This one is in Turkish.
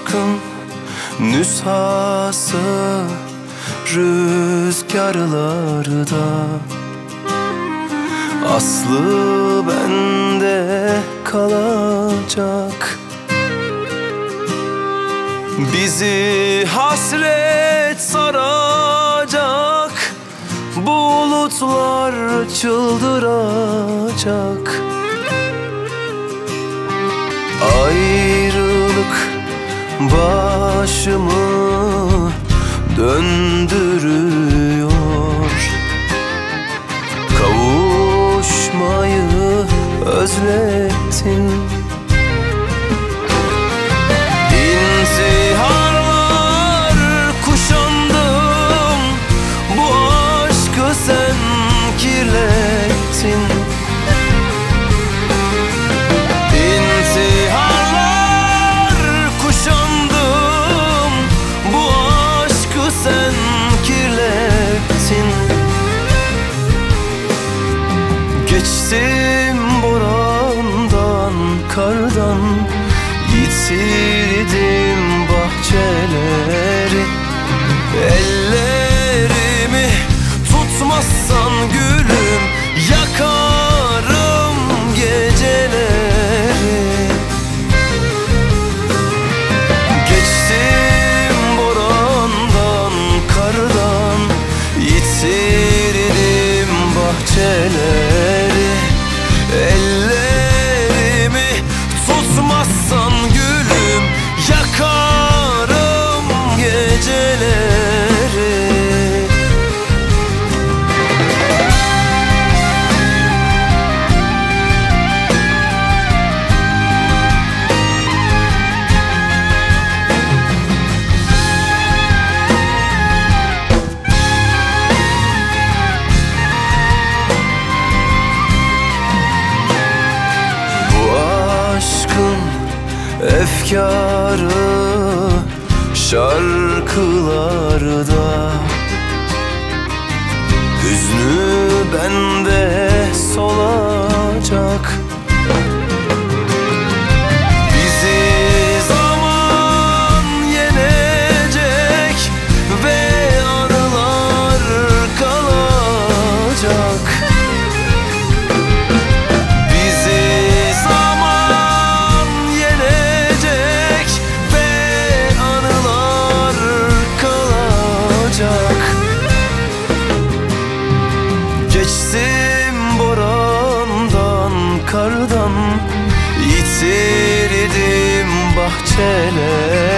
aşkın nüshası rüzgarlarda. Aslı bende kalacak. Bizi hasret saracak, bulutlar çıldıracak. Ayrılık başımı döndürüyor. Kavuşmayı özlettin. İntiharlar kuşandım, bu aşkı sen kirlettin. İntiharlar kuşandım, bu aşkı sen kirlettin. Geçtim borandan, kardan, yitirdim bahçeleri. Ellerimi tutmazsan gülüm, yakarım geceleri. Geçtim borandan, kardan, yitirdim bahçeleri. Ellerimi tutmazsan gülüm, yakarım geceleri. Efkarı şarkılarda, hüznü bende solacak. Bizi zaman yenecek ve anılar kalacak. Geçtim borandan, kardan, yitirdim bahçeleri.